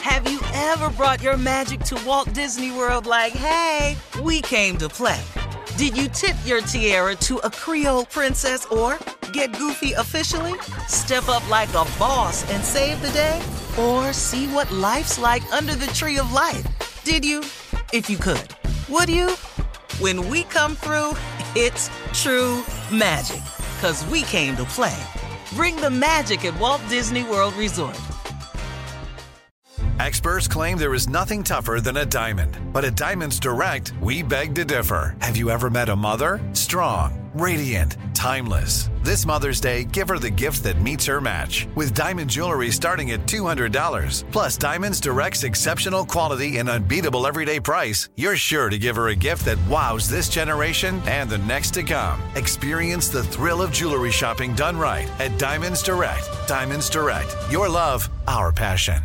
Have you ever brought your magic to Walt Disney World like, hey, we came to play? Did you tip your tiara to a Creole princess or get goofy officially? Step up like a boss and save the day? Or see what life's like under the tree of life? Did you? If you could. Would you? When we come through, it's true magic. 'Cause we came to play. Bring the magic at Walt Disney World Resort. Experts claim there is nothing tougher than a diamond. But at Diamonds Direct, we beg to differ. Have you ever met a mother? Strong, radiant, timeless. This Mother's Day, give her the gift that meets her match. With diamond jewelry starting at $200. Plus Diamonds Direct's exceptional quality and unbeatable everyday price, you're sure to give her a gift that wows this generation and the next to come. Experience the thrill of jewelry shopping done right at Diamonds Direct. Diamonds Direct. Your love, our passion.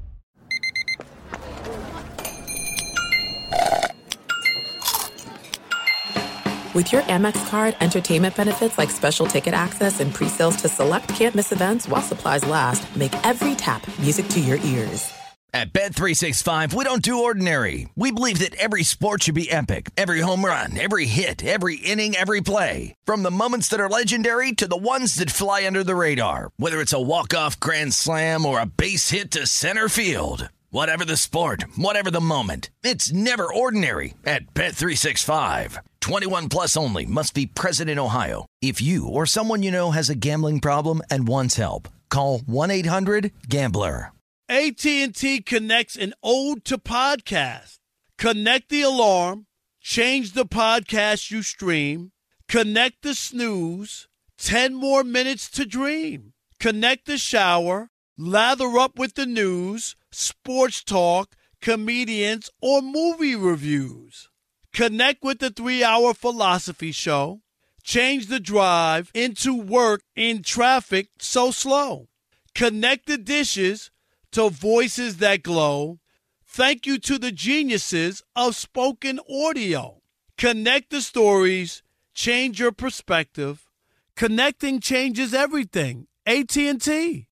With your Amex card, entertainment benefits like special ticket access and pre-sales to select can't-miss events while supplies last make every tap music to your ears. At Bet365, we don't do ordinary. We believe that every sport should be epic. Every home run, every hit, every inning, every play. From the moments that are legendary to the ones that fly under the radar. Whether it's a walk-off grand slam or a base hit to center field. Whatever the sport, whatever the moment, it's never ordinary at Bet365. 21 plus only. Must be present in Ohio. If you or someone you know has a gambling problem and wants help, call 1-800-GAMBLER. AT&T connects an ode to podcast. Connect the alarm. Change the podcast you stream. Connect the snooze. 10 more minutes to dream. Connect the shower. Lather up with the news, sports talk, comedians, or movie reviews. Connect with the 3-hour philosophy show. Change the drive into work in traffic so slow. Connect the dishes to voices that glow. Thank you to the geniuses of spoken audio. Connect the stories. Change your perspective. Connecting changes everything. AT&T.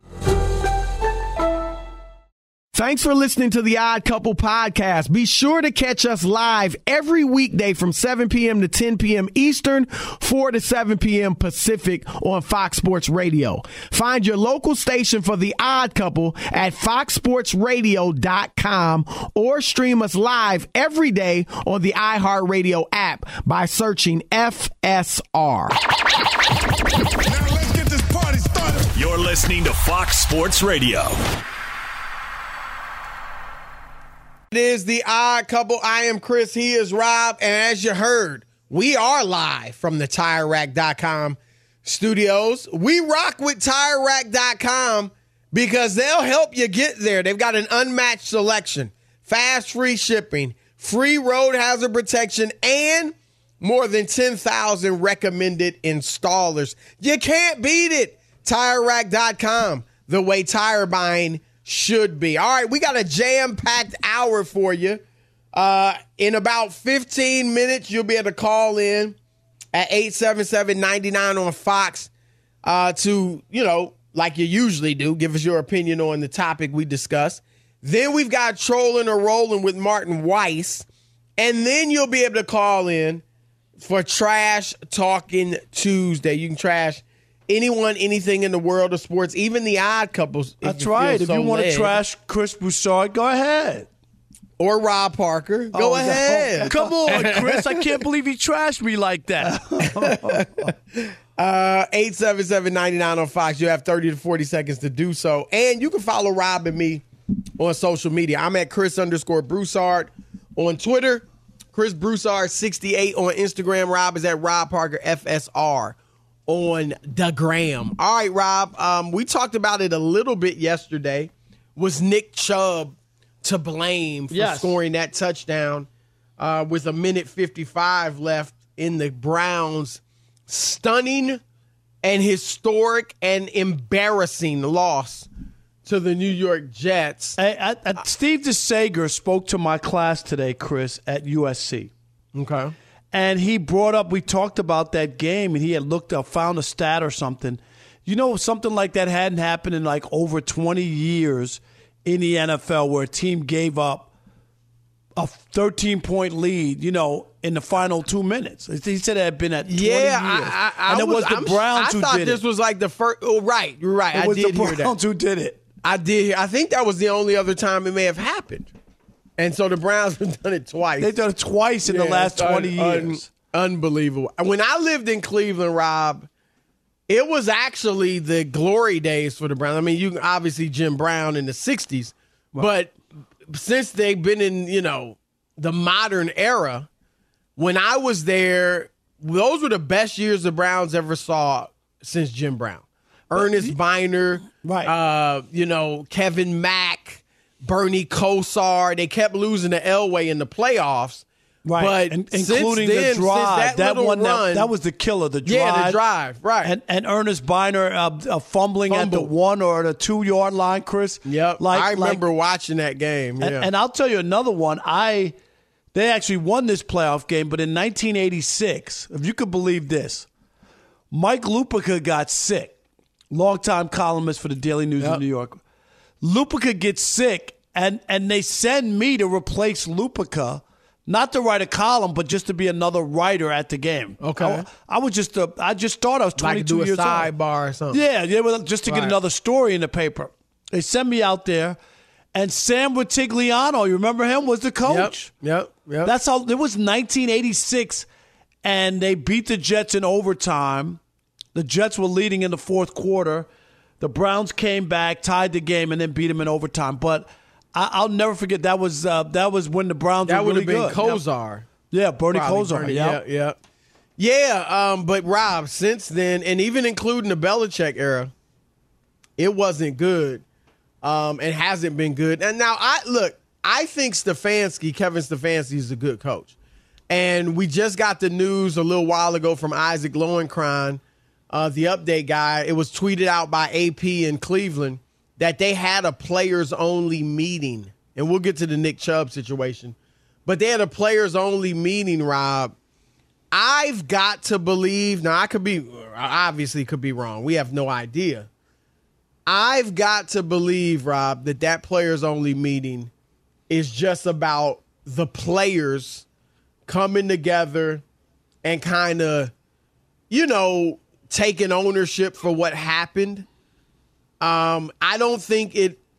Thanks for listening to the Odd Couple podcast. Be sure to catch us live every weekday from 7 p.m. to 10 p.m. Eastern, 4 to 7 p.m. Pacific on Fox Sports Radio. Find your local station for the Odd Couple at foxsportsradio.com or stream us live every day on the iHeartRadio app by searching FSR. Now let's get this party started. You're listening to Fox Sports Radio. It is the Odd Couple. I am Chris. He is Rob. And as you heard, we are live from the TireRack.com studios. We rock with TireRack.com because they'll help you get there. They've got an unmatched selection, fast, free shipping, free road hazard protection, and more than 10,000 recommended installers. You can't beat it. TireRack.com, the way tire buying should be. All right, we got a jam-packed hour for you. In about 15 minutes, you'll be able to call in at 877-99 on Fox to, like you usually do, give us your opinion on the topic we discuss. Then we've got Trolling or Rolling with Martin Weiss. And then you'll be able to call in for Trash Talking Tuesday. You can trash anyone, anything in the world of sports, even the Odd Couples. That's right. If you want to trash Chris Broussard, go ahead. Or Rob Parker. Go ahead. No. Come on, Chris. I can't believe he trashed me like that. 877-99 on Fox. You have 30 to 40 seconds to do so. And you can follow Rob and me on social media. I'm at Chris_Broussard on Twitter. Chris Broussard 68 on Instagram. Rob is at Rob Parker FSR on the gram. All right, Rob. We talked about it a little bit yesterday. Was Nick Chubb to blame for scoring that touchdown with a minute 55 left in the Browns' stunning and historic and embarrassing loss to the New York Jets? Steve DeSager spoke to my class today, Chris, at USC. Okay. And he brought up, we talked about that game, and he had looked up, found a stat or something. Something like that hadn't happened in like over 20 years in the NFL where a team gave up a 13-point lead, in the final 2 minutes. He said it had been at 20 years. And it was the Browns who did it. I thought this was like the first. Oh, right. You're right. It was the Browns who did it. I did. I think that was the only other time it may have happened. And so the Browns have done it twice. They've done it twice in the last 20 years. Unbelievable. When I lived in Cleveland, Rob, it was actually the glory days for the Browns. I mean, you obviously Jim Brown in the 60s, but since they've been in, the modern era, when I was there, those were the best years the Browns ever saw since Jim Brown. Ernest Biner, Kevin Mack, Bernie Kosar. They kept losing to Elway in the playoffs. Right, but including the drive. That one, that was the killer, the drive. Yeah, the drive, right. And Ernest Biner fumbling at the 1 or the 2 yard line, Chris. Yep, I remember watching that game. Yeah. And I'll tell you another one. They actually won this playoff game, but in 1986, if you could believe this, Mike Lupica got sick. Longtime columnist for the Daily News of New York. Lupica gets sick, and they send me to replace Lupica, not to write a column, but just to be another writer at the game. Okay. I just thought I was 22 years old. Like do a sidebar or something. Yeah, just to get another story in the paper. They send me out there, and Sam Rutigliano, you remember him, was the coach. Yep. That's how. It was 1986, and they beat the Jets in overtime. The Jets were leading in the fourth quarter. The Browns came back, tied the game, and then beat them in overtime. But I'll never forget that was when the Browns were really good. That would have been Kosar. Yeah, Bernie Kosar. Yeah. But Rob, since then, and even including the Belichick era, it wasn't good, and hasn't been good. And now I think Kevin Stefanski is a good coach, and we just got the news a little while ago from Isaac Lowenkron, the update guy. It was tweeted out by AP in Cleveland that they had a players-only meeting. And we'll get to the Nick Chubb situation. But they had a players-only meeting, Rob. I've got to believe, now obviously could be wrong. We have no idea. I've got to believe, Rob, that players-only meeting is just about the players coming together and kind of, taking ownership for what happened. I don't think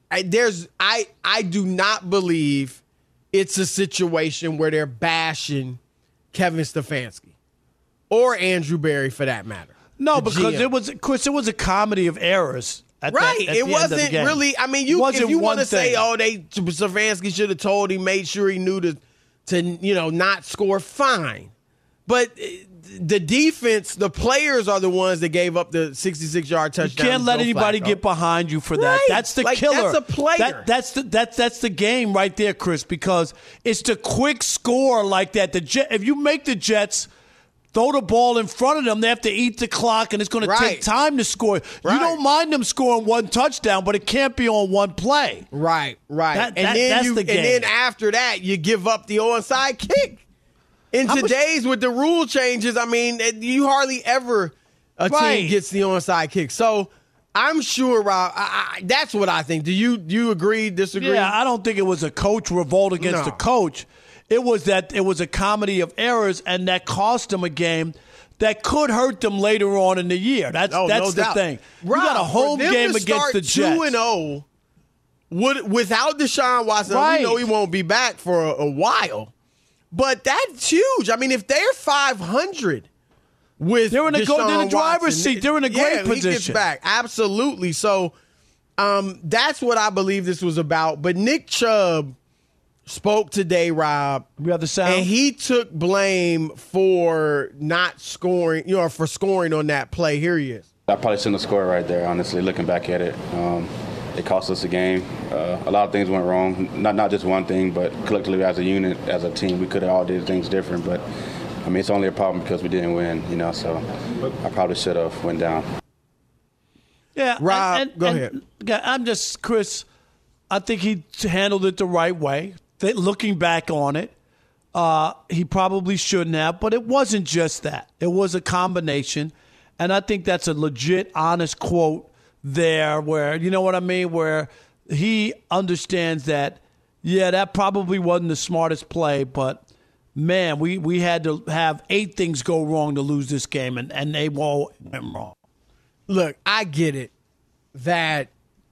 I do not believe it's a situation where they're bashing Kevin Stefanski or Andrew Berry for that matter. No, because it was a comedy of errors. It wasn't really. I mean, if you want to say, Stefanski should have told him, made sure he knew to not score, fine. But the defense, the players are the ones that gave up the 66-yard touchdown. You can't let anybody get behind you for that. Right. That's the killer. That's a player. That's the game right there, Chris, because it's the quick score like that. If you make the Jets throw the ball in front of them, they have to eat the clock, and it's going to take time to score. Right. You don't mind them scoring one touchdown, but it can't be on one play. Right. That's the game. And then after that, you give up the onside kick. In today's, with the rule changes, I mean, you hardly ever a team gets the onside kick. So I'm sure, Rob, that's what I think. Do you agree, disagree? Yeah, I don't think it was a coach revolt against the coach. It was a comedy of errors, and that cost them a game that could hurt them later on in the year. That's the thing. Rob, you got a home game against the Jets. 2-0 without Deshaun Watson. We know he won't be back for a while. But that's huge. I mean, if they're 500 with they're in the driver's Watson, seat. They're in a great position. He gets back. Absolutely. So that's what I believe this was about. But Nick Chubb spoke today, Rob. We have the sound. And he took blame for not scoring, for scoring on that play. Here he is. I probably shouldn't have scored right there, honestly, looking back at it. It cost us a game. A lot of things went wrong, not just one thing, but collectively as a unit, as a team, we could have all did things different. But, I mean, it's only a problem because we didn't win, so I probably should have went down. Yeah, Rob, go ahead. I'm just, Chris, I think he handled it the right way. Looking back on it, he probably shouldn't have, but it wasn't just that. It was a combination, and I think that's a legit, honest quote there where, you know what I mean, where he understands that, yeah, that probably wasn't the smartest play, but, man, we had to have 8 things go wrong to lose this game, and they all went wrong. Look, I get it that,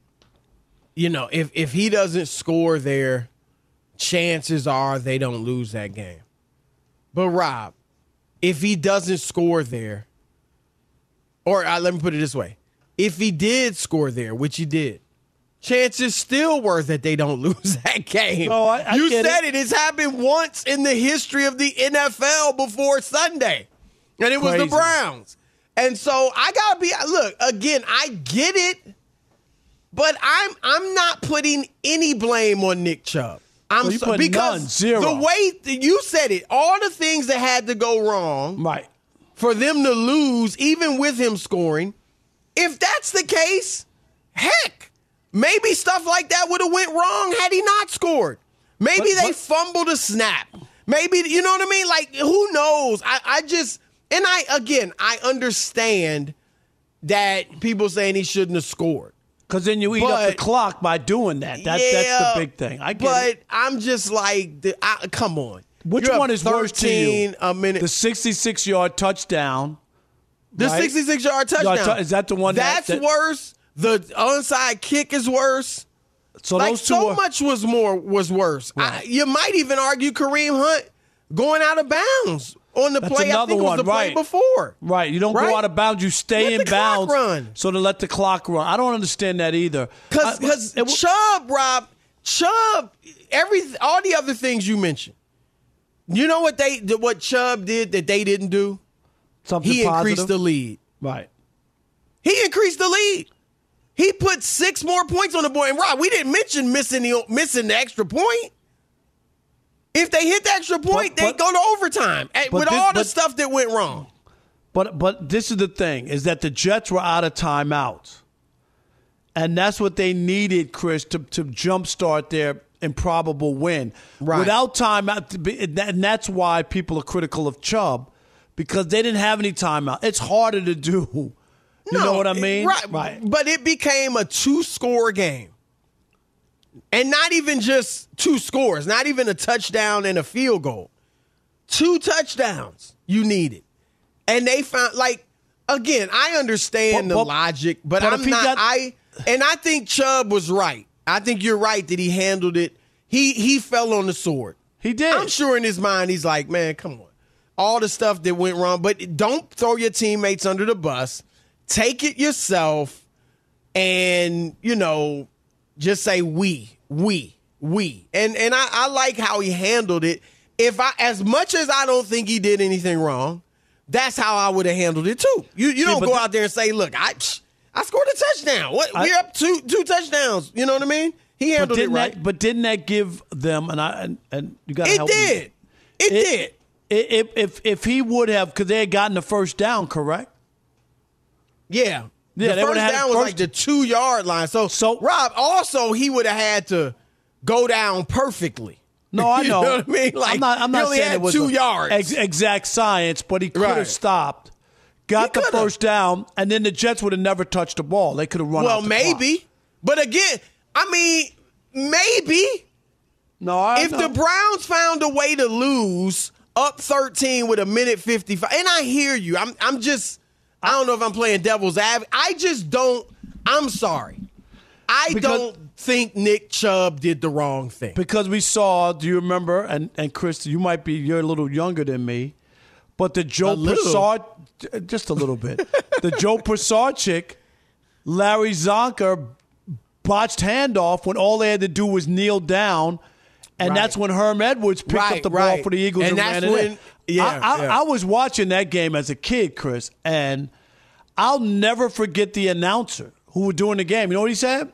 if he doesn't score there, chances are they don't lose that game. But, Rob, if he doesn't score there, or let me put it this way, if he did score there, which he did, chances still were that they don't lose that game. Oh, you said it. It's happened once in the history of the NFL before Sunday, and it was the Browns. And so I gotta be. Look, again, I get it, but I'm not putting any blame on Nick Chubb. Because none, zero. The way you said it, all the things that had to go wrong, right, for them to lose, even with him scoring. If that's the case, heck, maybe stuff like that would have went wrong had he not scored. Maybe they fumbled a snap. Maybe, you know what I mean? Like, who knows? I understand that people saying he shouldn't have scored. Because then you eat up the clock by doing that. That's the big thing. I get it. But I'm just like, come on. Which one is worse to you? A minute. The 66-yard touchdown. The 66-yard touchdown. Is that the one that's worse? The onside kick is worse. So those two much was worse. Right. You might even argue Kareem Hunt going out of bounds on the play. I think it was the play before. Right. You don't go out of bounds. You stay in bounds. So to let the clock run. I don't understand that either. Because Chubb, Rob, all the other things you mentioned. You know what Chubb did that they didn't do? He increased the lead. Right. He increased the lead. He put 6 more points on the board. And Rob, we didn't mention missing the extra point. If they hit the extra point, they go to overtime with all the stuff that went wrong. But this is the thing, is that the Jets were out of timeouts. And that's what they needed, Chris, to jumpstart their improbable win. Right. Without timeout, and that's why people are critical of Chubb, because they didn't have any timeout. It's harder to do. You know what I mean? Right. But it became a 2-score game. And not even just 2 scores, not even a touchdown and a field goal. 2 touchdowns you needed. And they found, again, I understand the logic, but I'm not. I think Chubb was right. I think you're right that he handled it. He fell on the sword. He did. I'm sure in his mind he's like, man, come on. All the stuff that went wrong, but don't throw your teammates under the bus. Take it yourself and, just say we. And I like how he handled it. As much as I don't think he did anything wrong, that's how I would have handled it too. You don't go out there and say, look, I scored a touchdown. We're up two touchdowns. You know what I mean? He handled it right. But didn't that give them, and you got to help me. It did. If he would have, because they had gotten the first down, correct? Yeah. The first down was like the 2-yard line. So Rob, also he would have had to go down perfectly. No, I know. You know what I mean? I'm not saying it was 2 yards. Exact science, but he could have stopped, got the first down, and then the Jets would have never touched the ball. They could have run out the maybe. clock. But again, maybe. No, if the Browns found a way to lose up 13 with 1:55, and I hear you. I'm just, I don't know if I'm playing devil's advocate. I just don't. I'm sorry. I don't think Nick Chubb did the wrong thing. Because we saw, do you remember, and Chris, you're a little younger than me, but the Joe Persard, just a little bit, the Joe Persarchik, Larry Zonka botched handoff when all they had to do was kneel down, and that's when Herm Edwards picked up the ball for the Eagles and ran it in. I was watching that game as a kid, Chris, and I'll never forget the announcer who was doing the game. You know what he said?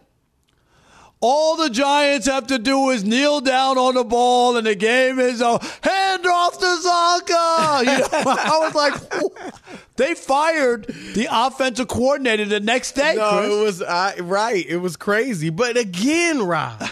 All the Giants have to do is kneel down on the ball, and the game is over. Hand off to Zonka. I was like, they fired the offensive coordinator the next day. No, Chris. it was right. It was crazy. But again, Rob,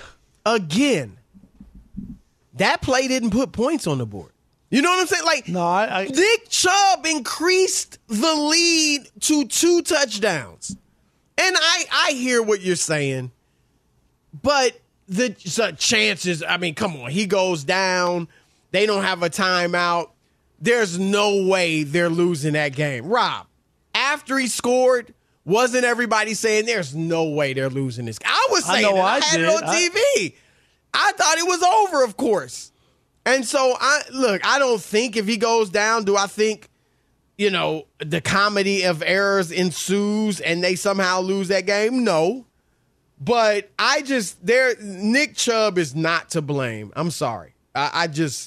that play didn't put points on the board. You know what I'm saying? Like, no, Nick Chubb increased the lead to 2 touchdowns. And I hear what you're saying. But the chances, I mean, come on. He goes down. They don't have a timeout. There's no way they're losing that game. Rob, after he scored, wasn't everybody saying there's no way they're losing this game? I was saying it. I had it on TV. I thought it was over, of course. And so, I don't think if he goes down, do I think, the comedy of errors ensues and they somehow lose that game? No. But Nick Chubb is not to blame. I'm sorry. I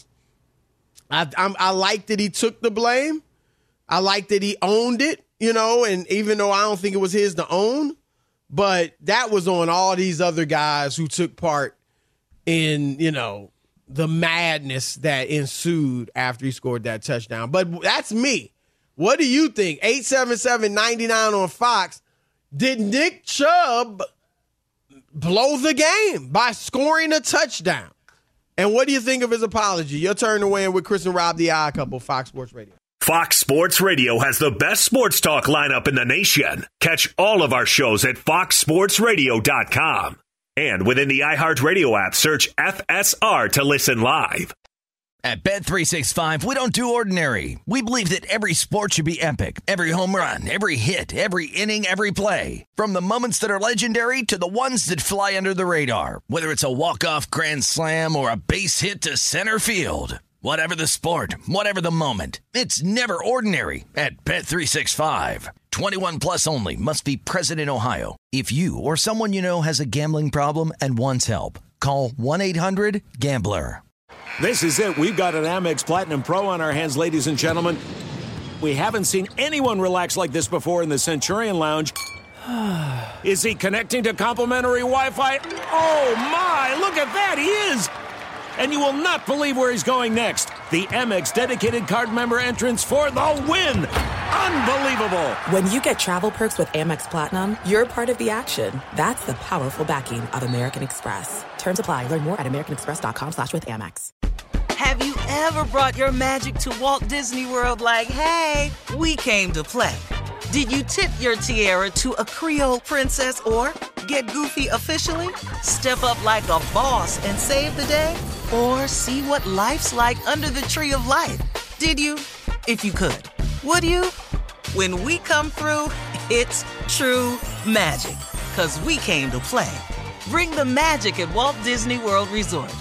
like that he took the blame. I like that he owned it, and even though I don't think it was his to own, but that was on all these other guys who took part in, the madness that ensued after he scored that touchdown. But that's me. What do you think? 877-99 on Fox. Did Nick Chubb blow the game by scoring a touchdown? And what do you think of his apology? Your turn to weigh in with Chris and Rob, the Odd Couple, Fox Sports Radio. Fox Sports Radio has the best sports talk lineup in the nation. Catch all of our shows at foxsportsradio.com. And within the iHeartRadio app, search FSR to listen live. At Bet365, we don't do ordinary. We believe that every sport should be epic. Every home run, every hit, every inning, every play. From the moments that are legendary to the ones that fly under the radar. Whether it's a walk-off grand slam or a base hit to center field. Whatever the sport, whatever the moment. It's never ordinary at Bet365. 21 plus only. Must be present in Ohio. If you or someone you know has a gambling problem and wants help, call 1-800-GAMBLER. This is it. We've got an Amex Platinum Pro on our hands, ladies and gentlemen. We haven't seen anyone relax like this before in the Centurion Lounge. Is he connecting to complimentary Wi-Fi? Oh, my. Look at that. He is. And you will not believe where he's going next. The Amex dedicated card member entrance for the win. Unbelievable. When you get travel perks with Amex Platinum, you're part of the action. That's the powerful backing of American Express. Terms apply. Learn more at americanexpress.com/withAmex. Have you ever brought your magic to Walt Disney World like, hey, we came to play? Did you tip your tiara to a Creole princess or get goofy officially? Step up like a boss and save the day? Or see what life's like under the tree of life? Did you? If you could. Would you? When we come through, it's true magic. 'Cause we came to play. Bring the magic at Walt Disney World Resort.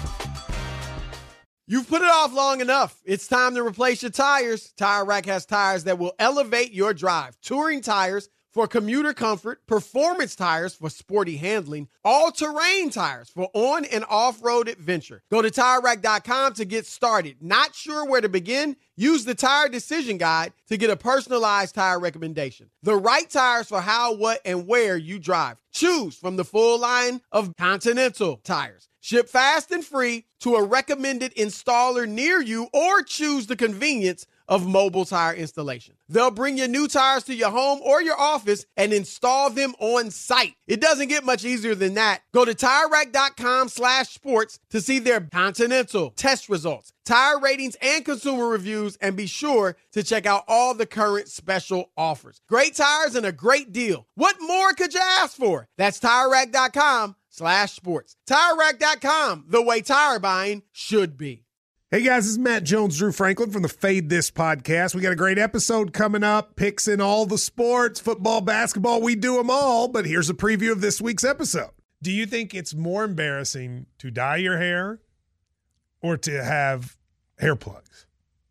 You've put it off long enough. It's time to replace your tires. Tire Rack has tires that will elevate your drive. Touring tires for commuter comfort, performance tires for sporty handling, all-terrain tires for on- and off-road adventure. Go to TireRack.com to get started. Not sure where to begin? Use the Tire Decision Guide to get a personalized tire recommendation. The right tires for how, what, and where you drive. Choose from the full line of Continental tires. Ship fast and free to a recommended installer near you, or choose the convenience of mobile tire installation. They'll bring your new tires to your home or your office and install them on site. It doesn't get much easier than that. Go to TireRack.com/sports to see their Continental test results, tire ratings, and consumer reviews, and be sure to check out all the current special offers. Great tires and a great deal. What more could you ask for? That's TireRack.com/sports. TireRack.com, the way tire buying should be. Hey guys, this is Matt Jones, Drew Franklin from the Fade This podcast. We got a great episode coming up, picks in all the sports, football, basketball, we do them all, but here's a preview of this week's episode. Do you think it's more embarrassing to dye your hair or to have hair plugs?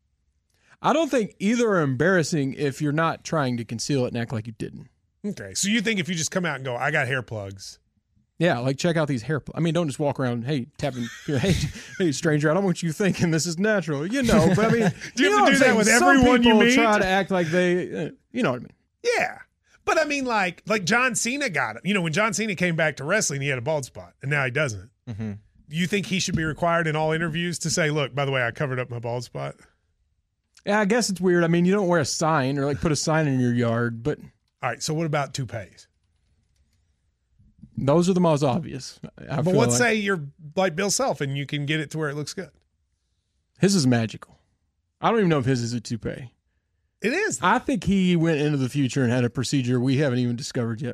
I don't think either are embarrassing if you're not trying to conceal it and act like you didn't. Okay, so you think if you just come out and go, I got hair plugs. Yeah, like check out these hair plugs. I mean, don't just walk around, hey, tapping, hey, stranger, I don't want you thinking this is natural, but I mean. Do you have to do that with everyone you meet? Some people try to act like they, you know what I mean. Yeah, but I mean, like John Cena got it. You know, when John Cena came back to wrestling, he had a bald spot, and now he doesn't. Mm-hmm. You think he should be required in all interviews to say, look, by the way, I covered up my bald spot? Yeah, I guess it's weird. I mean, you don't wear a sign or like put a sign in your yard, but. All right, so what about toupees? Those are the most obvious. But let's say you're like Bill Self and you can get it to where it looks good. His is magical. I don't even know if his is a toupee. It is. I think he went into the future and had a procedure we haven't even discovered yet.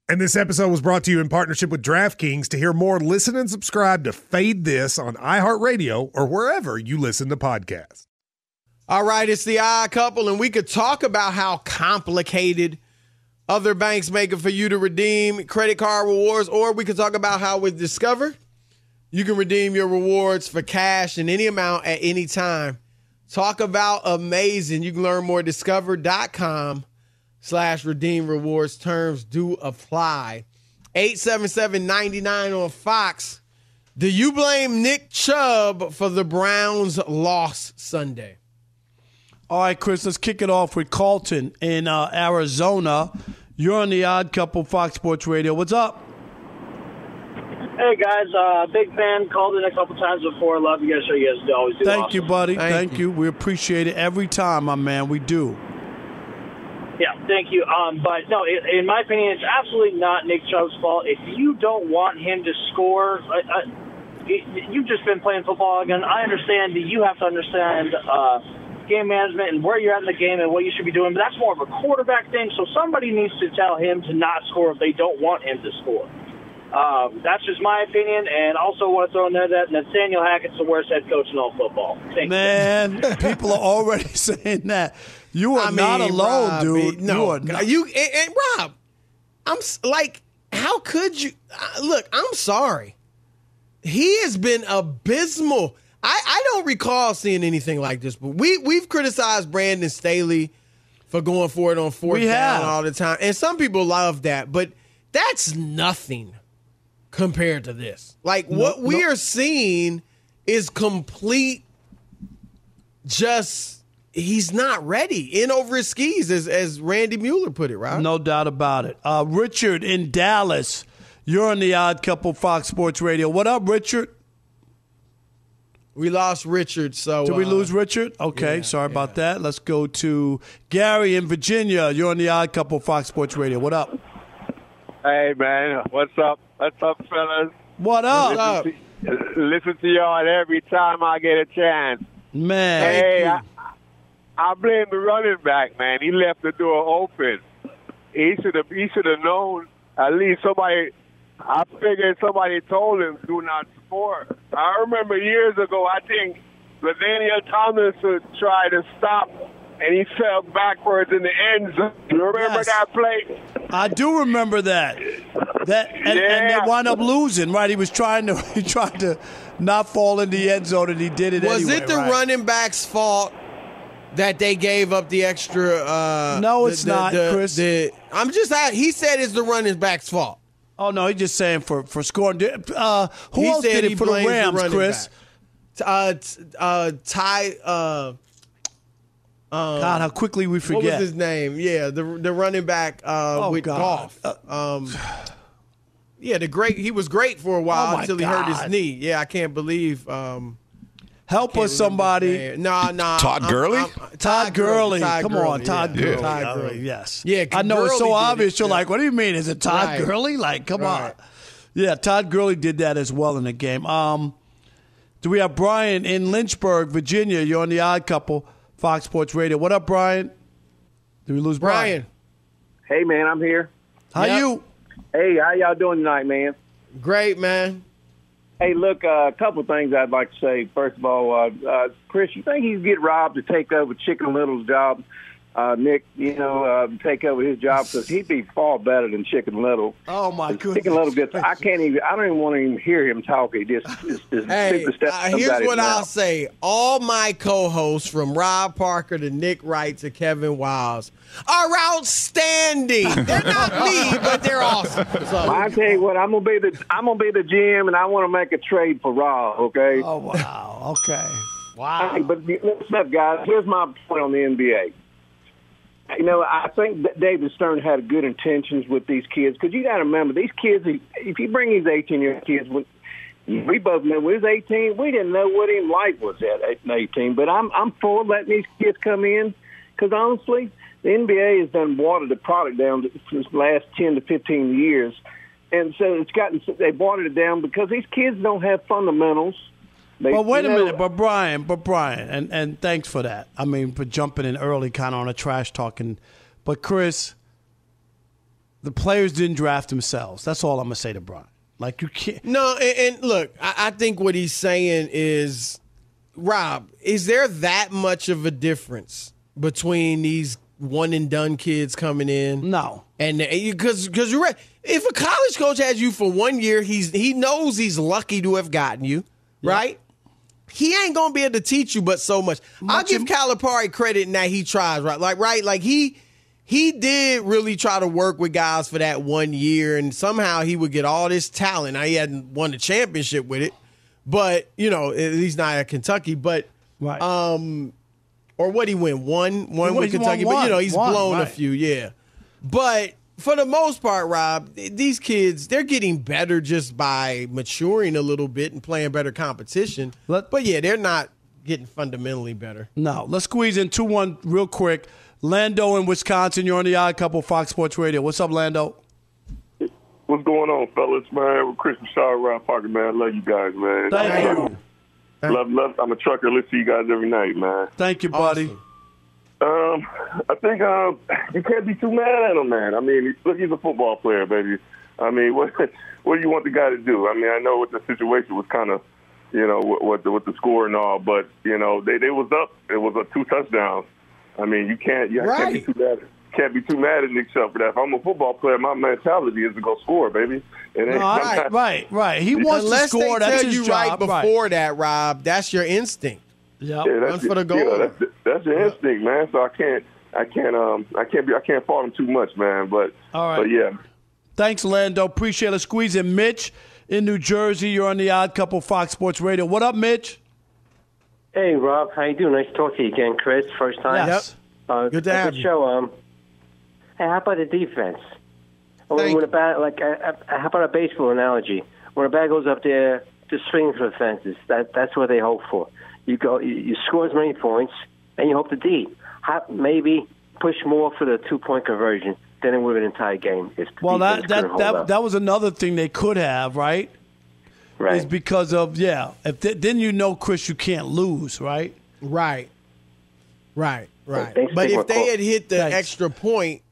And this episode was brought to you in partnership with DraftKings. To hear more, listen and subscribe to Fade This on iHeartRadio or wherever you listen to podcasts. All right, it's the Odd Couple, and we could talk about how complicated other banks make it for you to redeem credit card rewards, or we could talk about how with Discover, you can redeem your rewards for cash in any amount at any time. Talk about amazing. You can learn more at discover.com/redeem rewards. Terms do apply. 877-99 on Fox. Do you blame Nick Chubb for the Browns' loss Sunday? All right, Chris, let's kick it off with Carlton in Arizona. You're on the Odd Couple, Fox Sports Radio. What's up? Hey, guys. Big fan. Called in a couple times before. Love you guys. Sure you guys do always do Thank awesome. you, buddy. Thank you. We appreciate it every time, my man. We do. Yeah, thank you. But, no, in my opinion, it's absolutely not Nick Chubb's fault. If you don't want him to score, you've just been playing football again. I understand that you have to understand game management and where you're at in the game and what you should be doing, but that's more of a quarterback thing, so somebody needs to tell him to not score if they don't want him to score. That's just my opinion, and also want to throw in there that Nathaniel Hackett's the worst head coach in all football. Man, people are already saying that. You are not alone, Rob, dude. No, you are not. And Rob, I'm like, how could you? Look, I'm sorry. He has been abysmal. I don't recall seeing anything like this, but we've criticized Brandon Staley for going for it on fourth down all the time, and some people love that, but that's nothing compared to this. Like, what we are seeing is complete just he's not ready. In over his skis, as Randy Mueller put it, right? No doubt about it. Richard in Dallas, you're on the Odd Couple, Fox Sports Radio. What up, Richard? We lost Richard, so... Did we lose Richard? Okay, sorry about that. Let's go to Gary in Virginia. You're on the Odd Couple, Fox Sports Radio. What up? Hey, man. What's up? What's up, fellas? What up? Listen to y'all every time I get a chance. Man. Hey, I blame the running back, man. He left the door open. He should have known. At least somebody... I figured somebody told him, do not score. I remember years ago, I think LaDainian Tomlinson tried to stop, and he fell backwards in the end zone. You remember that play? I do remember that. And they wound up losing, right? He tried to not fall in the end zone, and he did it anyway. Was it the running back's fault that they gave up the extra? No, it's not, Chris. I'm just he said it's the running back's fault. Oh, no, he's just saying for scoring. Who else did it for the Rams, Chris? Ty. God, how quickly we forget. What was his name? Yeah, the running back with Goff. Yeah, he was great for a while until he hurt his knee. Yeah, I can't believe. Help us, somebody. No. Todd Gurley? Todd Gurley. Come on, Todd Gurley. Todd Gurley. Yes. Yeah, I know it's so Gurley obvious. You're yeah. like, what do you mean? Is it Todd Gurley? Like, come on. Yeah, Todd Gurley did that as well in the game. Do we have Brian in Lynchburg, Virginia? You're on the Odd Couple, Fox Sports Radio. What up, Brian? Did we lose Brian? Hey, man, I'm here. How you? Hey, how y'all doing tonight, man? Great, man. Hey, look, a couple of things I'd like to say. First of all, Chris, you think he'd get Rob to take over Chicken Little's job? Nick, take over his job because he'd be far better than Chicken Little. Oh my goodness! Chicken Little gets. I don't even want to even hear him talk. He just hey, here's what I'll say: all my co-hosts, from Rob Parker to Nick Wright to Kevin Wiles, are outstanding. They're not me, but they're awesome. So, I tell you what, I'm gonna be the GM, and I want to make a trade for Rob. Okay. Oh wow. Okay. Wow. Hey, but listen up, guys. Here's my point on the NBA. I think that David Stern had good intentions with these kids because you got to remember these kids. If you bring these 18-year kids, we both know when he was 18, we didn't know what him like was at 18. But I'm for letting these kids come in because honestly, the NBA has done watered the product down for the last 10 to 15 years, and so they watered it down because these kids don't have fundamentals. Well, wait a minute, but Brian, and thanks for that. I mean, for jumping in early kind of on a trash talking. But, Chris, the players didn't draft themselves. That's all I'm going to say to Brian. Like, you can't. No, and look, I think what he's saying is, Rob, is there that much of a difference between these one-and-done kids coming in? No. And because you're right. If a college coach has you for 1 year, he knows he's lucky to have gotten you, right? He ain't going to be able to teach you but so much. I'll give Calipari credit in that he tries, right? Like he did really try to work with guys for that 1 year, and somehow he would get all this talent. Now, he hadn't won a championship with it, but, at least not at Kentucky. But, right. Or what he win? One with Kentucky. But, he's blown a few, yeah. But for the most part, Rob, these kids, they're getting better just by maturing a little bit and playing better competition. But, they're not getting fundamentally better. No. Let's squeeze in 2-1 real quick. Lando in Wisconsin, you're on the Odd Couple, Fox Sports Radio. What's up, Lando? What's going on, fellas, man? With Chris Broussard, Rob Parker, man. I love you guys, man. Thank you. Love. I'm a trucker. Listen to you guys every night, man. Thank you, buddy. Awesome. I think you can't be too mad at him, man. I mean, look, he's a football player, baby. I mean, what do you want the guy to do? I mean, I know what the situation was kind of, with the score and all, but, they was up. It was 2 touchdowns. I mean, you can't be too mad. Can't be too mad at Nick Chubb for that. If I'm a football player, my mentality is to go score, baby. Right. He wants to score. That's his job. Right before that, Rob, that's your instinct. Yep. Yeah, that's for the goal. That's your instinct, man. So I can't fault him too much, man. But all right. But yeah. Thanks, Lando. Appreciate it. Squeeze in Mitch in New Jersey. You're on the Odd Couple, Fox Sports Radio. What up, Mitch? Hey, Rob. How you doing? Nice to talk to you again, Chris. First time. Yes. Good to have you. Show. Hey, how about the defense? How about a baseball analogy? When a bat goes up there, just swing for the fences. That's what they hope for. You score as many points, and you hope to D. Maybe push more for the 2-point conversion than it would an entire game. That was another thing they could have, right? Right. Is because of then Chris, you can't lose, right? Right. But if they had hit the extra point,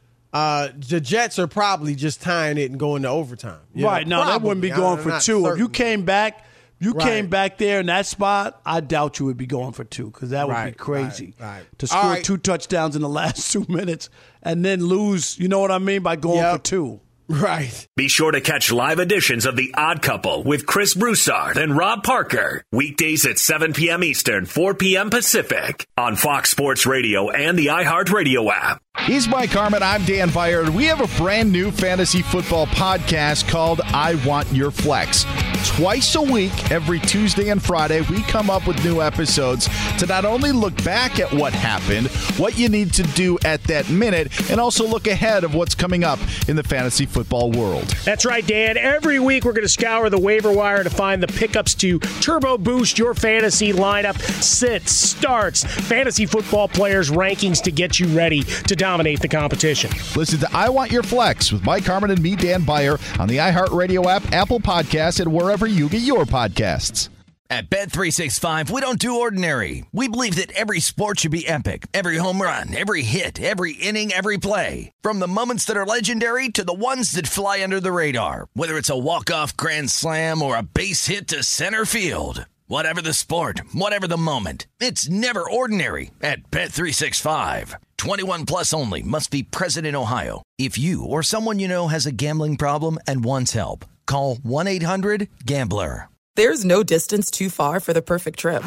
the Jets are probably just tying it and going to overtime. Right. No, they wouldn't be going for 2. Certain. If you came back there in that spot, I doubt you would be going for 2 because that would be crazy. Right. To score 2 touchdowns in the last 2 minutes and then lose, you know what I mean, by going for 2. Right. Be sure to catch live editions of The Odd Couple with Chris Broussard and Rob Parker. Weekdays at 7 p.m. Eastern, 4 p.m. Pacific on Fox Sports Radio and the iHeartRadio app. He's Mike Harmon. I'm Dan Byer. We have a brand new fantasy football podcast called I Want Your Flex. Twice a week, every Tuesday and Friday, we come up with new episodes to not only look back at what happened, what you need to do at that minute, and also look ahead of what's coming up in the fantasy football world. That's right, Dan. Every week we're going to scour the waiver wire to find the pickups to turbo boost your fantasy lineup, sits, starts, fantasy football players' rankings to get you ready to dominate the competition. Listen to I Want Your Flex with Mike Harmon and me, Dan Byer, on the iHeartRadio app, Apple Podcasts, and wherever you get your podcasts. At Bet365, we don't do ordinary. We believe that every sport should be epic. Every home run, every hit, every inning, every play. From the moments that are legendary to the ones that fly under the radar. Whether it's a walk-off grand slam or a base hit to center field. Whatever the sport, whatever the moment. It's never ordinary at Bet365. 21 plus only. Must be present in Ohio. If you or someone you know has a gambling problem and wants help, call 1-800-GAMBLER. There's no distance too far for the perfect trip.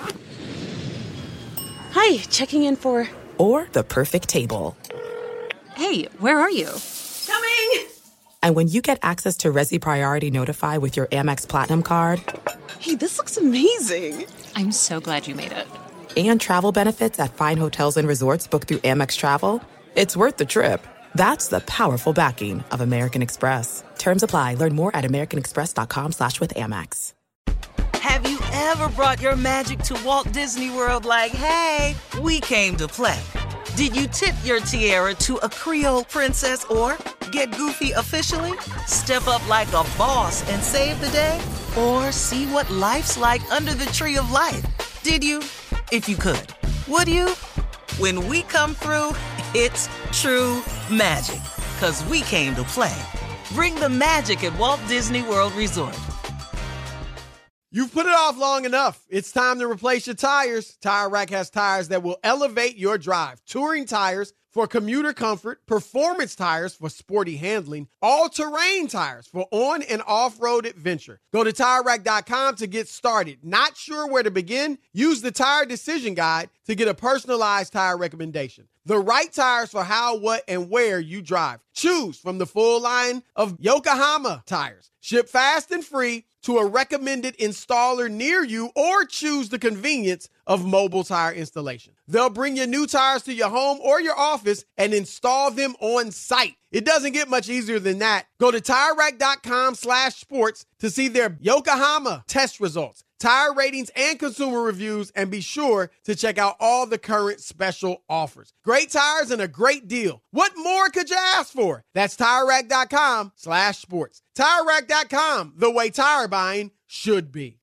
Hi, checking in for... Or the perfect table. Hey, where are you? Coming! And when you get access to Resi Priority Notify with your Amex Platinum card... Hey, this looks amazing. I'm so glad you made it. And travel benefits at fine hotels and resorts booked through Amex Travel, it's worth the trip. That's the powerful backing of American Express. Terms apply. Learn more at americanexpress.com/withAmex. Have you ever brought your magic to Walt Disney World like, hey, we came to play? Did you tip your tiara to a Creole princess or get goofy officially? Step up like a boss and save the day? Or see what life's like under the tree of life? Did you? If you could. Would you? When we come through, it's true magic. 'cause we came to play. Bring the magic at Walt Disney World Resort. You've put it off long enough. It's time to replace your tires. Tire Rack has tires that will elevate your drive. Touring tires for commuter comfort, performance tires for sporty handling, all-terrain tires for on- and off-road adventure. Go to TireRack.com to get started. Not sure where to begin? Use the Tire Decision Guide to get a personalized tire recommendation. The right tires for how, what, and where you drive. Choose from the full line of Yokohama tires. Ship fast and free to a recommended installer near you, or choose the convenience of mobile tire installation. They'll bring your new tires to your home or your office and install them on site. It doesn't get much easier than that. Go to TireRack.com/sports to see their Yokohama test results, tire ratings, and consumer reviews, and be sure to check out all the current special offers. Great tires and a great deal. What more could you ask for? That's TireRack.com/sports. TireRack.com, the way tire buying should be.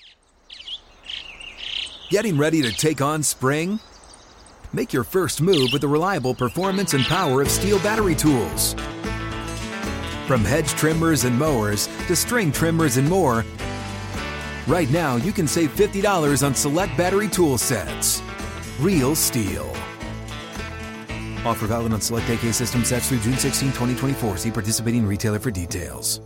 Getting ready to take on spring? Make your first move with the reliable performance and power of Steel battery tools. From hedge trimmers and mowers to string trimmers and more, right now you can save $50 on select battery tool sets. Real Steel. Offer valid on select AK system sets through June 16, 2024. See participating retailer for details.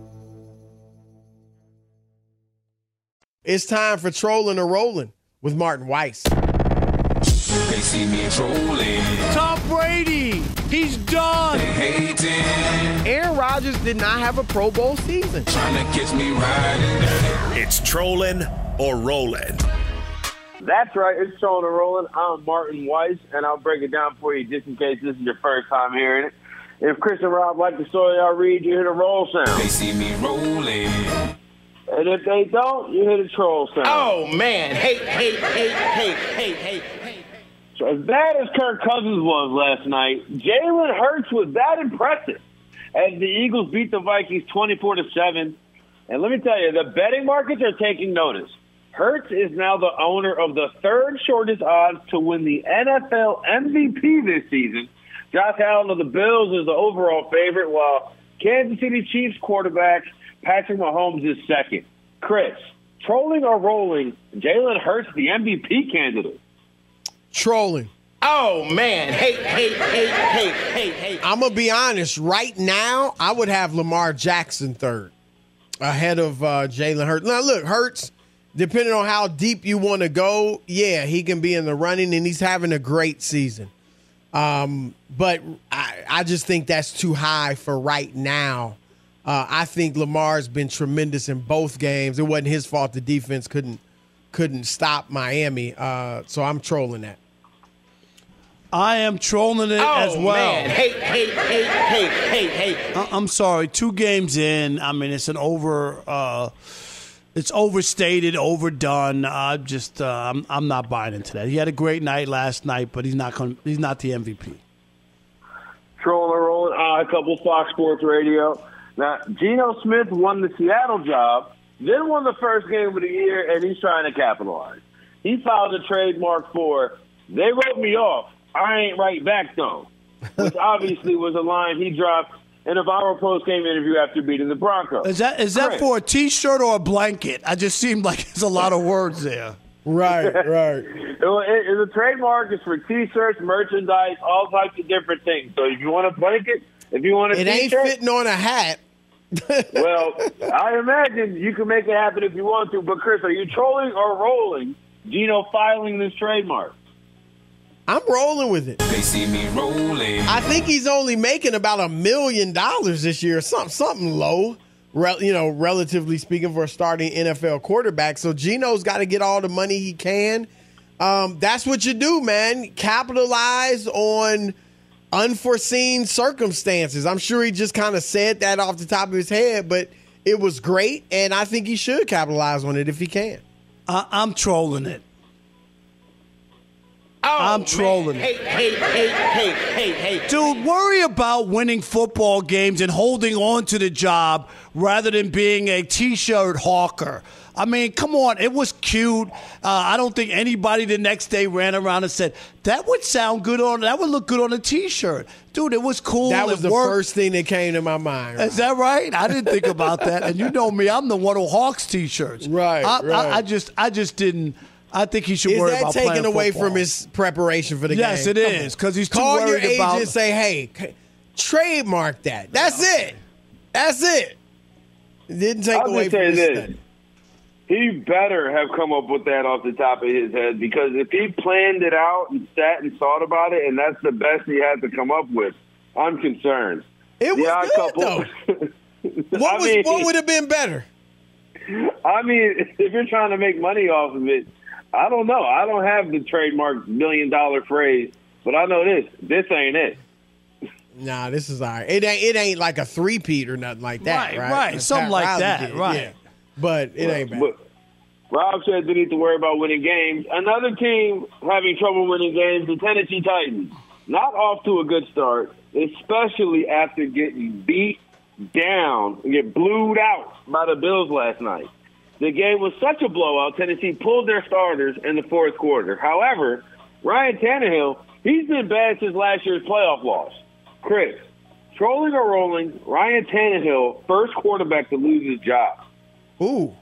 It's time for Trolling or Rolling with Martin Weiss. They see me trolling. Tom Brady, he's done. They hating. Aaron Rodgers did not have a Pro Bowl season. Trying to catch me riding dirty. It's Trolling or Rolling. That's right. It's Trolling or Rolling. I'm Martin Weiss, and I'll break it down for you just in case this is your first time hearing it. If Chris and Rob like the story I read, you hear the roll sound. They see me rolling. And if they don't, you hear the troll sound. Oh, man. Hey. So as bad as Kirk Cousins was last night, Jalen Hurts was that impressive as the Eagles beat the Vikings 24-7. And let me tell you, the betting markets are taking notice. Hurts is now the owner of the third shortest odds to win the NFL MVP this season. Josh Allen of the Bills is the overall favorite, while Kansas City Chiefs quarterback Patrick Mahomes is second. Chris, trolling or rolling, Jalen Hurts the MVP candidate? Trolling. Oh, man. Hey. I'm going to be honest. Right now, I would have Lamar Jackson third ahead of Jalen Hurts. Now, look, Hurts, depending on how deep you want to go, yeah, he can be in the running, and he's having a great season. But I just think that's too high for right now. I think Lamar's been tremendous in both games. It wasn't his fault the defense couldn't stop Miami. So I'm trolling that. I am trolling it as well. Man. Hey. I'm sorry. 2 games in. I mean, it's it's overstated, overdone. I'm not buying into that. He had a great night last night, but he's not the MVP. Trolling or rolling, a couple Fox Sports Radio. Now, Geno Smith won the Seattle job, then won the first game of the year, and he's trying to capitalize. He filed a trademark for, they wrote me off. I ain't right back, though, which obviously was a line he dropped in a viral post-game interview after beating the Broncos. Is that for a T-shirt or a blanket? I just seemed like there's a lot of words there. Right. The trademark is for T-shirts, merchandise, all types of different things. So if you want a blanket, if you want a T-shirt. It ain't fitting on a hat. Well, I imagine you can make it happen if you want to. But, Chris, are you trolling or rolling Geno filing this trademark? I'm rolling with it. They see me rolling. I think he's only making about $1 million this year, something low, relatively speaking, for a starting NFL quarterback. So Geno's got to get all the money he can. That's what you do, man. Capitalize on unforeseen circumstances. I'm sure he just kind of said that off the top of his head, but it was great, and I think he should capitalize on it if he can. I'm trolling it. I'm trolling it. Hey. Dude, worry about winning football games and holding on to the job rather than being a T-shirt hawker. I mean, come on. It was cute. I don't think anybody the next day ran around and said, that would look good on a T-shirt. Dude, it was cool. That was the first thing that came to my mind. Right? Is that right? I didn't think about that. And you know me, I'm the one who hawks T-shirts. Right, I just didn't. I think he should worry about playing football. Is that taken away from his prepreration for the game? Yes, it is, because he's too worried worried about. Call your agent, say, hey, trademark that. That's it. That's it. It didn't take away from his study. He better have come up with that off the top of his head, because if he planned it out and sat and thought about it, and that's the best he had to come up with, I'm concerned. It was good, though. What would have been better? I mean, if you're trying to make money off of it, I don't know. I don't have the trademark $1 million phrase, but I know this. This ain't it. Nah, this is all right. It ain't like a three-peat or nothing like that, right? Right, something like that, right. Yeah. But it ain't bad. But Rob said they need to worry about winning games. Another team having trouble winning games, the Tennessee Titans. Not off to a good start, especially after getting beat down and get blued out by the Bills last night. The game was such a blowout, Tennessee pulled their starters in the fourth quarter. However, Ryan Tannehill, he's been bad since last year's playoff loss. Chris, trolling or rolling, Ryan Tannehill, first quarterback to lose his job. Ooh.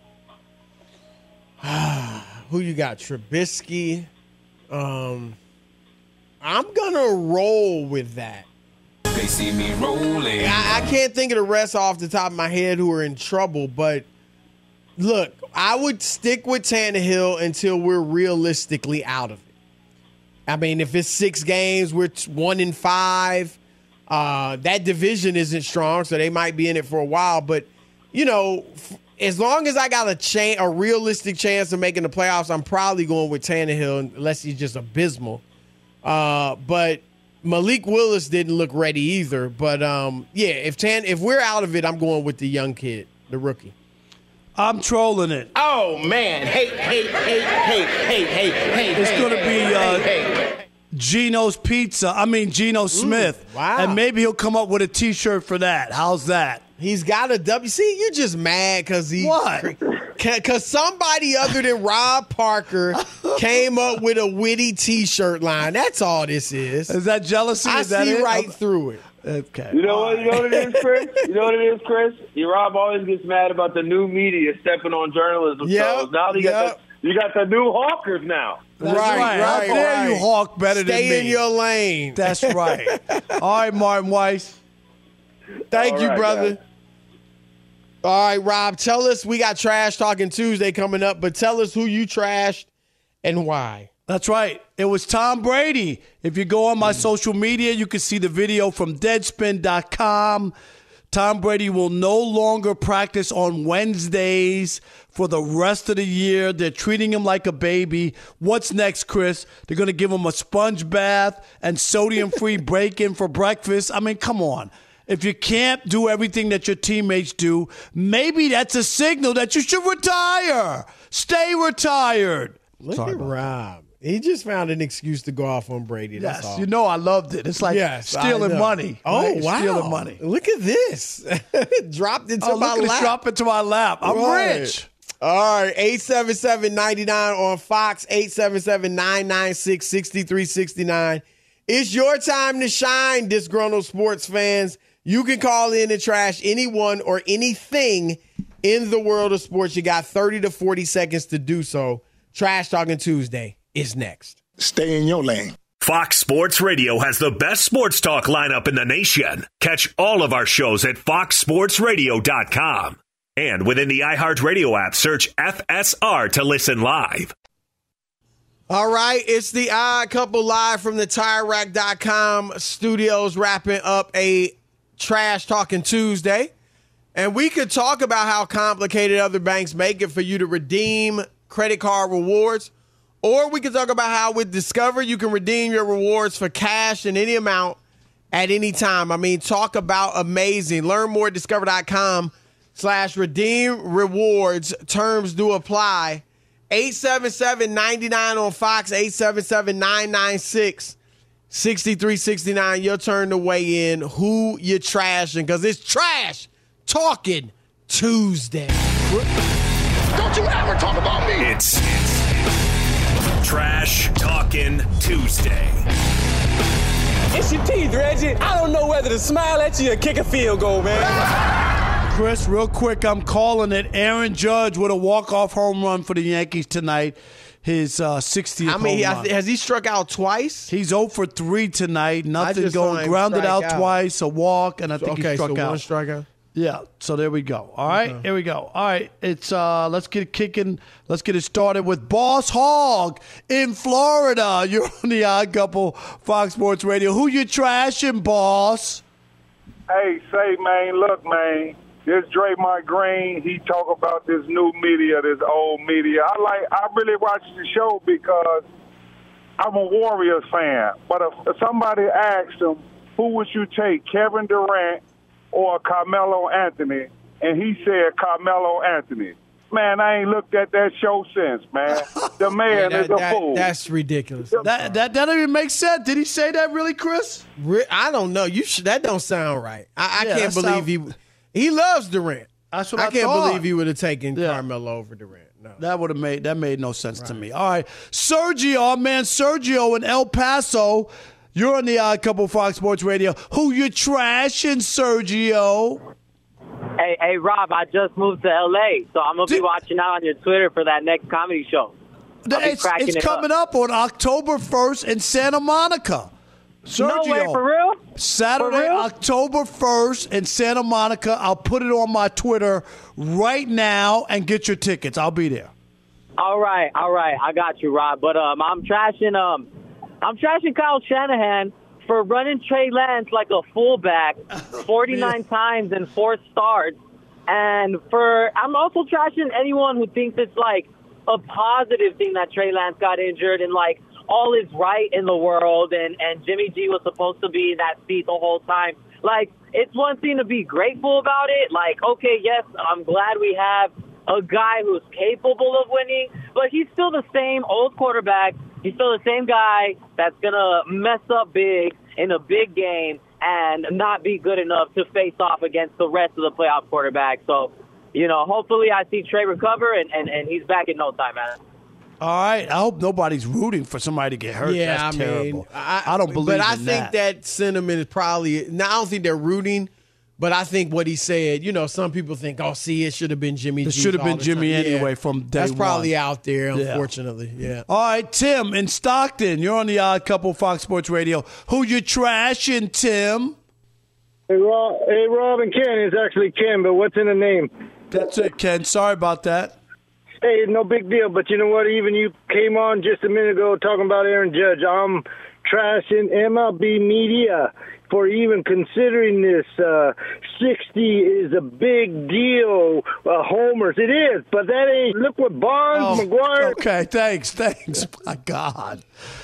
Who you got? Trubisky. I'm going to roll with that. They see me rolling. I can't think of the rest off the top of my head who are in trouble, but look, I would stick with Tannehill until we're realistically out of it. I mean, if it's 6 games, we're 1-5. That division isn't strong, so they might be in it for a while. But, you know, as long as I got a realistic chance of making the playoffs, I'm probably going with Tannehill unless he's just abysmal. But Malik Willis didn't look ready either. But, if we're out of it, I'm going with the young kid, the rookie. I'm trolling it. Oh, man. Hey. It's going to be Geno Smith. Wow. And maybe he'll come up with a T-shirt for that. How's that? He's got a W. See, you're just mad because he. What? Because somebody other than Rob Parker came up with a witty T-shirt line. That's all this is. Is that jealousy? I see right through it. Okay. You know what? You know what it is, Chris? Rob always gets mad about the new media stepping on journalism shows. Now you got the new hawkers now. That's right. How dare you hawk better than me? Stay in your lane. That's right. All right, Martin Weiss. Thank you, brother. Guys. All right, Rob, tell us, we got Trash Talking Tuesday coming up, but tell us who you trashed and why. That's right. It was Tom Brady. If you go on my social media, you can see the video from Deadspin.com. Tom Brady will no longer practice on Wednesdays for the rest of the year. They're treating him like a baby. What's next, Chris? They're going to give him a sponge bath and sodium-free bacon for breakfast. I mean, come on. If you can't do everything that your teammates do, maybe that's a signal that you should retire. Stay retired. Look at Rob. He just found an excuse to go off on Brady. That's all. You know I loved it. It's like stealing money. Oh, right? wow. Stealing money. Look at this. Dropped into my lap. Drop into my lap. I'm rich. All right. 877-99 on Fox. 877-996-6369. It's your time to shine, disgruntled sports fans. You can call in and trash anyone or anything in the world of sports. You got 30 to 40 seconds to do so. Trash Talking Tuesday is next. Stay in your lane. Fox Sports Radio has the best sports talk lineup in the nation. Catch all of our shows at foxsportsradio.com. And within the iHeartRadio app, search FSR to listen live. All right, it's the Odd Couple live from the TireRack.com studios, wrapping up a Trash Talking Tuesday. And we could talk about how complicated other banks make it for you to redeem credit card rewards. Or we could talk about how with Discover, you can redeem your rewards for cash in any amount at any time. I mean, talk about amazing. Learn more at discover.com/redeem rewards. Terms do apply. 877-99 on Fox, 877-996-6369. Your turn to weigh in who you trashing, because it's Trash Talking Tuesday. Don't you ever talk about me. It's Trash Talking Tuesday. It's your teeth, Reggie. I don't know whether to smile at you or kick a field goal, man. Chris, real quick, I'm calling it. Aaron Judge with a walk-off home run for the Yankees tonight. His 60th home run. Has he struck out twice? He's 0 for 3 tonight. Nothing going. Grounded out twice, a walk, and I think he struck out. One strikeout. Yeah, so there we go. All right, Here we go. All right, it's let's get it kicking. Let's get it started with Boss Hogg in Florida. You're on the Odd Couple, Fox Sports Radio. Who you trashing, boss? Hey, say, man, look, man, this Draymond Green, he talk about this new media, this old media. I really watch the show because I'm a Warriors fan. But if somebody asked him, who would you take, Kevin Durant or Carmelo Anthony? And he said Carmelo Anthony. Man, I ain't looked at that show since, man. The man is a fool. That's ridiculous. That don't even make sense. Did he say that really, Chris? I don't know. That don't sound right. I can't believe he loves Durant. That's what I can't thought. believe he would have taken Carmelo over Durant. No. That made no sense to me. All right, Sergio, our man Sergio in El Paso. You're on the Odd Couple, Fox Sports Radio. Who you trashing, Sergio? Hey, Rob, I just moved to L.A., so I'm going to be watching out on your Twitter for that next comedy show. It's coming up on October 1st in Santa Monica. Sergio, no way, for real? Saturday, for real? October 1st in Santa Monica. I'll put it on my Twitter right now and get your tickets. I'll be there. All right. I got you, Rob. But I'm trashing Kyle Shanahan for running Trey Lance like a fullback 49 times in 4 starts. And I'm also trashing anyone who thinks it's like a positive thing that Trey Lance got injured and like all is right in the world and Jimmy G was supposed to be in that seat the whole time. Like, it's one thing to be grateful about it. Like, okay, yes, I'm glad we have a guy who's capable of winning, but he's still the same old quarterback. He's still the same guy that's going to mess up big in a big game and not be good enough to face off against the rest of the playoff quarterbacks. So, hopefully I see Trey recover and he's back in no time, man. All right. I hope nobody's rooting for somebody to get hurt. Yeah, That's terrible. I don't believe in that. But I think that sentiment is probably – now, I don't think they're rooting, but I think what he said, some people think, it should have been Jimmy G. It should have been Jimmy anyway from day That's probably one. out there, unfortunately. Yeah. All right, Tim in Stockton. You're on the Odd Couple, Fox Sports Radio. Who you trashing, Tim? Hey, Rob and Ken. It's actually Ken, but what's in the name? That's it, Ken. Sorry about that. Hey, no big deal. But you know what? Even you came on just a minute ago talking about Aaron Judge. I'm trashing MLB media for even considering this. 60 is a big deal. Homers. It is. But that ain't. Look what Bonds, McGuire. Okay, thanks. My God.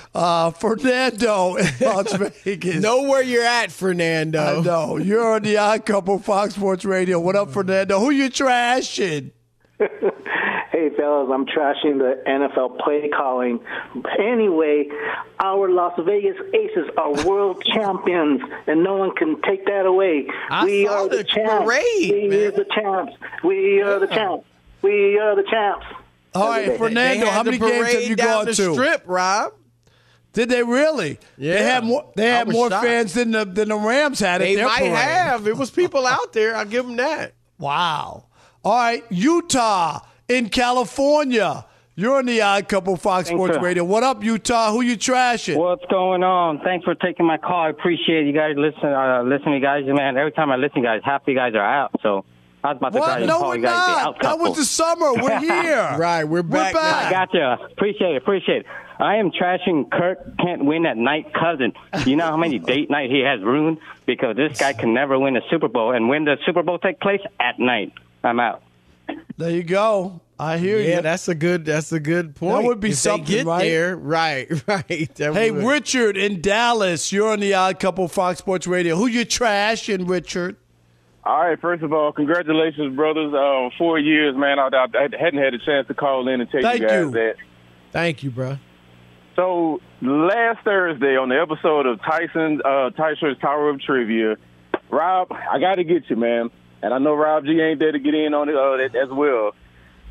Fernando in Las Vegas. Know where you're at, Fernando. I know. You're on the Odd Couple, Fox Sports Radio. What up, Fernando? Who you trashing? Hey, fellas, I'm trashing the NFL play calling. Anyway, our Las Vegas Aces are world champions, and no one can take that away. We are the champs. We are the champs. We are the champs. We are the champs. All right, Fernando, how many games have you gone to? Strip, Rob. Did they really? Yeah. They had more fans than the Rams had at their parade. They might have. It was people out there. I'll give them that. Wow. All right, Utah in California. You're on the Odd Couple, Fox Sports Radio. What up, Utah? Who you trashing? What's going on? Thanks for taking my call. I appreciate you guys listening, guys. Man, every time I listen, guys, half you guys are out. So I was about to call you guys the Out Couple. That was the summer. We're here. Right, we're back. I got you. Appreciate it. I am trashing Kirk can't win at night cousin. You know how many date night he has ruined? Because this guy can never win a Super Bowl. And when the Super Bowl take place? At night. I'm out. There you go. I hear you. Yeah, that's a good point. That would be if something, they get right? there. Right. Hey, Richard in Dallas, you're on the Odd Couple, Fox Sports Radio. Who you trashing, Richard? All right, first of all, congratulations, brothers. 4 years, man. I hadn't had a chance to call in and tell you guys that. Thank you, bro. So last Thursday on the episode of Tyson's Tower of Trivia, Rob, I got to get you, man. And I know Rob G ain't there to get in on it as well.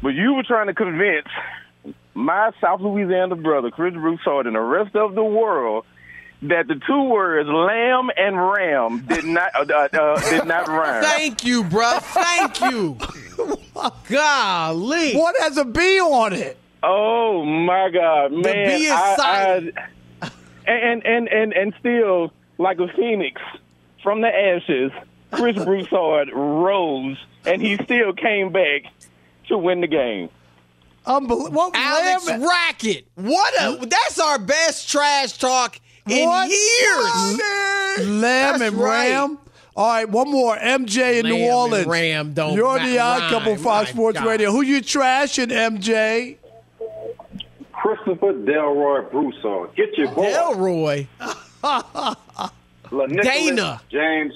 But you were trying to convince my South Louisiana brother, Chris Broussard, and the rest of the world that the two words lamb and ram did not rhyme. Thank you, bro. Thank you. Golly. What has a B on it? Oh, my God, man. The B is silent. And still, like a phoenix from the ashes, Chris Broussard rose, and he still came back to win the game. Unbelievable. Alex Rackett. That's our best trash talk in years. Lamb and Ram. All right, one more. MJ in New Orleans. Ram don't You're the odd couple, Fox Sports Radio. Who you trashing, MJ? Christopher Delroy Broussard. Get your boy. Delroy. Dana. James.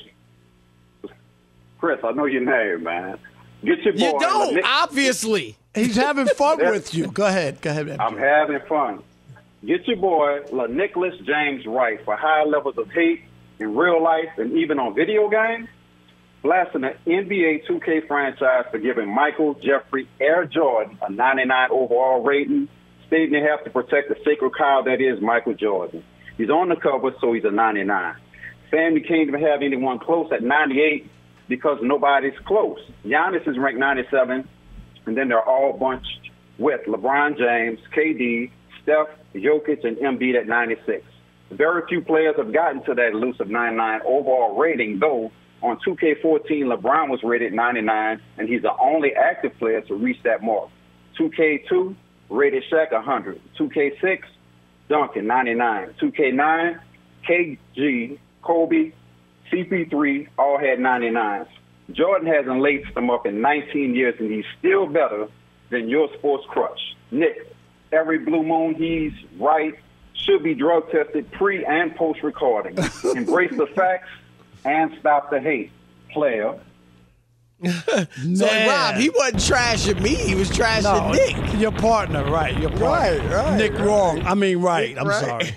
Chris, I know your name, man. Get your boy. You don't, obviously. He's having fun with you. Go ahead, MJ. I'm having fun. Get your boy, LaNicholas James Wright, for high levels of hate in real life and even on video games, blasting the NBA 2K franchise for giving Michael Jeffrey Air Jordan a 99 overall rating, stating they have to protect the sacred cow that is Michael Jordan. He's on the cover, so he's a 99. Family can't even have anyone close at 98 because nobody's close. Giannis is ranked 97, and then they're all bunched with LeBron James, KD, Steph, Jokic, and Embiid at 96. Very few players have gotten to that elusive 99 overall rating, though on 2K14, LeBron was rated 99, and he's the only active player to reach that mark. 2K2 rated Shaq 100. 2K6, Duncan 99. 2K9, KG, Kobe, CP3 all had 99s. Jordan hasn't laced them up in 19 years, and he's still better than your sports crush. Nick, every blue moon he's right, should be drug tested pre and post recording. Embrace the facts and stop the hate, player. So Rob, he wasn't trashing me; he was trashing Nick, your partner. Right, your partner. Right. Nick wrong. I mean, right. I'm sorry.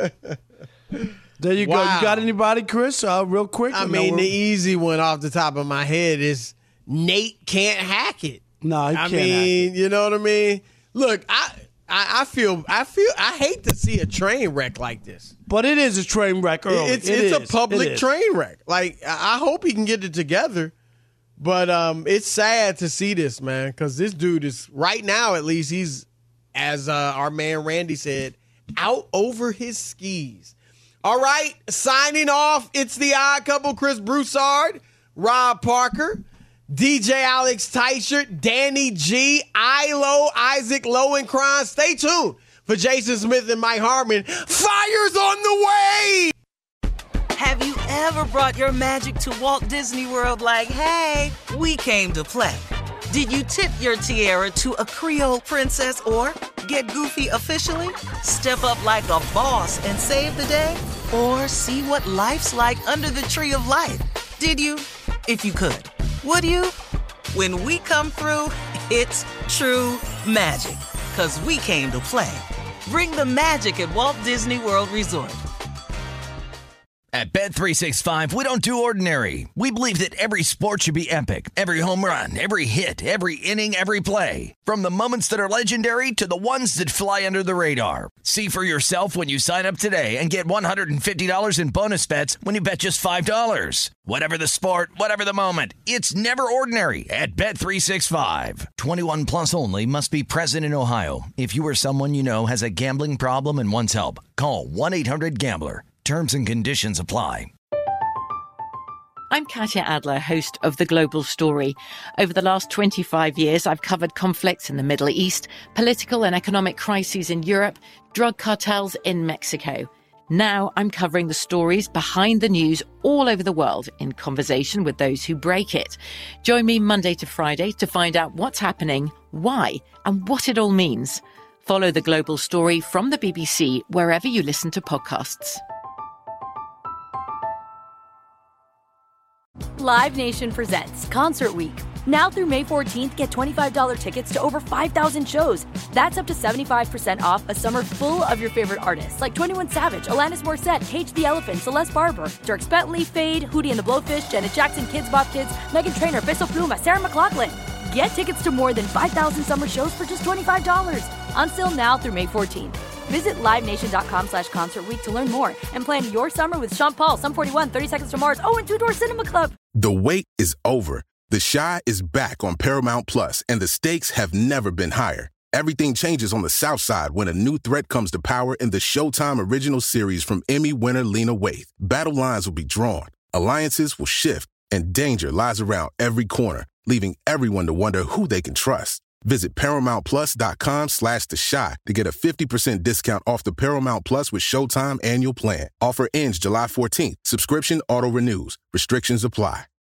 There you go. You got anybody, Chris? Real quick. I mean, the easy one off the top of my head is Nate can't hack it. No, he can't. I mean, you know what I mean? Look, I hate to see a train wreck like this. But it is a train wreck early. It's a public train wreck. Like, I hope he can get it together. But it's sad to see this, man, because this dude is, right now at least, he's, as our man Randy said, out over his skis. All right, signing off, it's the Odd Couple, Chris Broussard, Rob Parker, DJ Alex Teichert, Danny G, Ilo, Isaac Lowenkron. Stay tuned for Jason Smith and Mike Harmon. Fire's on the way! Have you ever brought your magic to Walt Disney World like, hey, we came to play? Did you tip your tiara to a Creole princess or get goofy officially? Step up like a boss and save the day? Or see what life's like under the tree of life? Did you? If you could. Would you? When we come through, it's true magic. 'Cause we came to play. Bring the magic at Walt Disney World Resort. At Bet365, we don't do ordinary. We believe that every sport should be epic. Every home run, every hit, every inning, every play. From the moments that are legendary to the ones that fly under the radar. See for yourself when you sign up today and get $150 in bonus bets when you bet just $5. Whatever the sport, whatever the moment, it's never ordinary at Bet365. 21 plus only. Must be present in Ohio. If you or someone you know has a gambling problem and wants help, call 1-800-GAMBLER. Terms and conditions apply. I'm Katya Adler, host of The Global Story. Over the last 25 years, I've covered conflicts in the Middle East, political and economic crises in Europe, drug cartels in Mexico. Now I'm covering the stories behind the news all over the world in conversation with those who break it. Join me Monday to Friday to find out what's happening, why, and what it all means. Follow The Global Story from the BBC wherever you listen to podcasts. Live Nation presents Concert Week. Now through May 14th, get $25 tickets to over 5,000 shows. That's up to 75% off a summer full of your favorite artists like 21 Savage, Alanis Morissette, Cage the Elephant, Celeste Barber, Dierks Bentley, Fade, Hootie and the Blowfish, Janet Jackson, Kidz Bop Kids, Meghan Trainor, Bissell Pluma, Sarah McLachlan. Get tickets to more than 5,000 summer shows for just $25. Until now through May 14th. Visit LiveNation.com/Concert Week to learn more and plan your summer with Sean Paul, Sum 41, 30 Seconds to Mars, and Two Door Cinema Club. The wait is over. The Chi is back on Paramount Plus, and the stakes have never been higher. Everything changes on the South Side when a new threat comes to power in the Showtime original series from Emmy winner Lena Waithe. Battle lines will be drawn, alliances will shift, and danger lies around every corner, leaving everyone to wonder who they can trust. Visit ParamountPlus.com/The Chi to get a 50% discount off the Paramount Plus with Showtime annual plan. Offer ends July 14th. Subscription auto-renews. Restrictions apply.